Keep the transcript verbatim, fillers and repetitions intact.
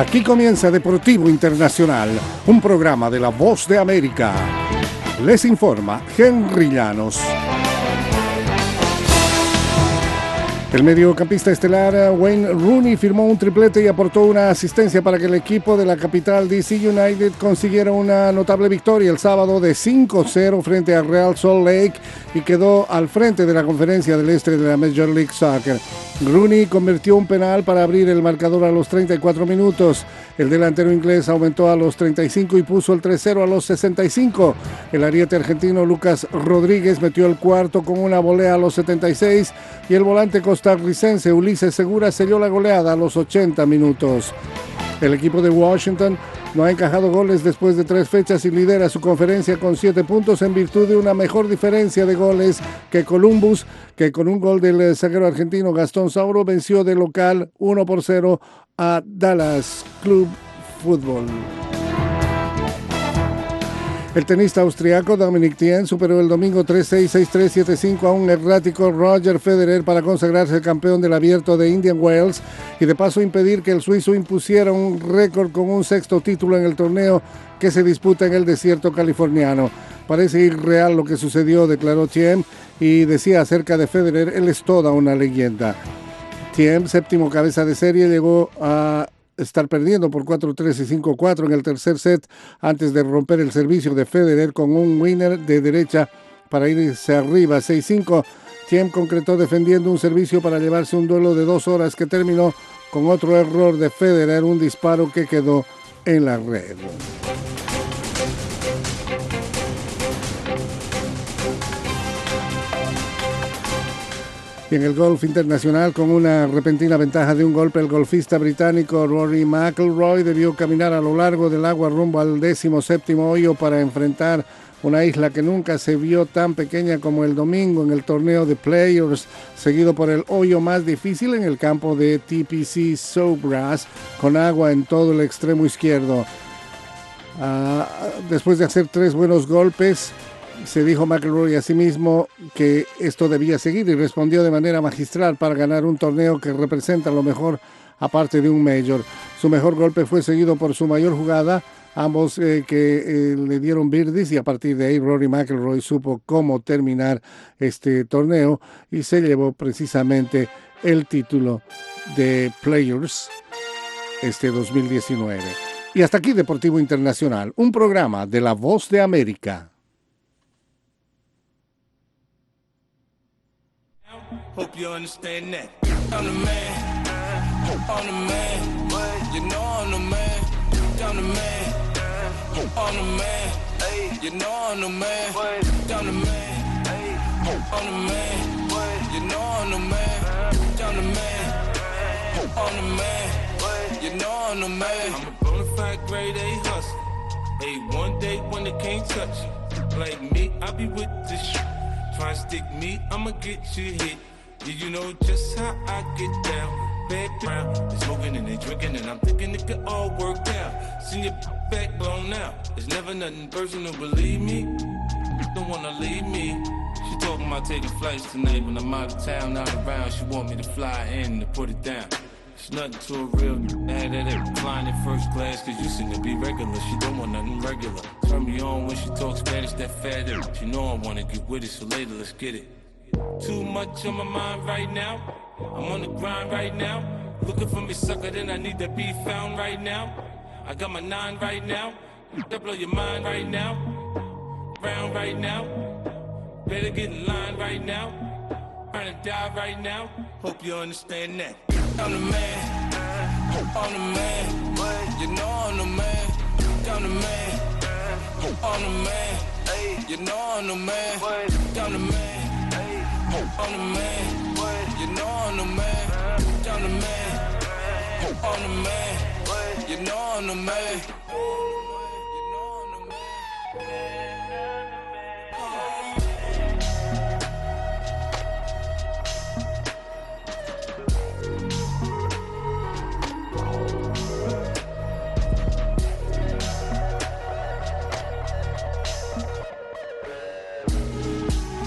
Aquí comienza Deportivo Internacional, un programa de La Voz de América. Les informa Henry Llanos. El mediocampista estelar Wayne Rooney firmó un triplete y aportó una asistencia para que el equipo de la capital D C United consiguiera una notable victoria el sábado de cinco cero frente al Real Salt Lake y quedó al frente de la conferencia del este de la Major League Soccer. Rooney convirtió un penal para abrir el marcador a los treinta y cuatro minutos. El delantero inglés aumentó a los treinta y cinco y puso el tres cero a los sesenta y cinco. El ariete argentino Lucas Rodríguez metió el cuarto con una volea a los setenta y seis y el volante costarricense Ulises Segura selló la goleada a los ochenta minutos. El equipo de Washington no ha encajado goles después de tres fechas y lidera su conferencia con siete puntos en virtud de una mejor diferencia de goles que Columbus, que con un gol del zaguero argentino Gastón Sauro venció de local uno por cero a Dallas Club Fútbol. El tenista austriaco Dominic Thiem superó el domingo tres seis, seis tres, siete cinco a un errático Roger Federer para consagrarse campeón del Abierto de Indian Wells y de paso impedir que el suizo impusiera un récord con un sexto título en el torneo que se disputa en el desierto californiano. Parece irreal lo que sucedió, declaró Thiem, y decía acerca de Federer: él es toda una leyenda. Thiem, séptimo cabeza de serie, llegó a estar perdiendo por cuatro tres y cinco cuatro en el tercer set antes de romper el servicio de Federer con un winner de derecha para irse arriba seis cinco. Thiem concretó defendiendo un servicio para llevarse un duelo de dos horas que terminó con otro error de Federer, un disparo que quedó en la red. Y en el golf internacional, con una repentina ventaja de un golpe, el golfista británico Rory McIlroy debió caminar a lo largo del agua rumbo al décimo séptimo hoyo para enfrentar una isla que nunca se vio tan pequeña como el domingo en el torneo de Players, seguido por el hoyo más difícil en el campo de T P C Sawgrass, con agua en todo el extremo izquierdo. Uh, después de hacer tres buenos golpes, se dijo McIlroy a sí mismo que esto debía seguir y respondió de manera magistral para ganar un torneo que representa lo mejor aparte de un Major. Su mejor golpe fue seguido por su mayor jugada, ambos eh, que eh, le dieron birdies, y a partir de ahí Rory McIlroy supo cómo terminar este torneo y se llevó precisamente el título de Players este dos mil diecinueve. Y hasta aquí Deportivo Internacional, un programa de La Voz de América. Hope you understand that. I'm the man, I'm the man, you know I'm the man, I'm the man, I'm the man, you know I'm the man, I'm the man, I'm the man, you know I'm the man, I'm the man, I'm the man, you know I'm the man. I'm a bona fide grade A hustler, hey, one day when they can't touch you, like me, I be with this shit, try to stick me, I'ma get you hit. Yeah, you know just how I get down. Background, they smoking and they drinking, and I'm thinking it could all work out. Seen your back blown out. There's never nothing personal, believe me. Don't wanna leave me. She talking about taking flights tonight when I'm out of town, not around. She want me to fly in to put it down. It's nothing to a real mad at it. Flying in first class, cause you seem to be regular. She don't want nothing regular. Turn me on when she talks Spanish, that fat air. She know I wanna get with it, so later let's get it. Too much on my mind right now. I'm on the grind right now. Looking for me, sucker, then I need to be found right now. I got my nine right now. That blow your mind right now. Round right now. Better get in line right now. Trying to die right now. Hope you understand that. I'm the man. I'm the man. You know I'm the man. I'm the man. I'm the man. You know I'm the man. I'm the man. I'm the man, you know I'm the man, I'm the man, I'm the man, you know I'm the man, you know I'm the man.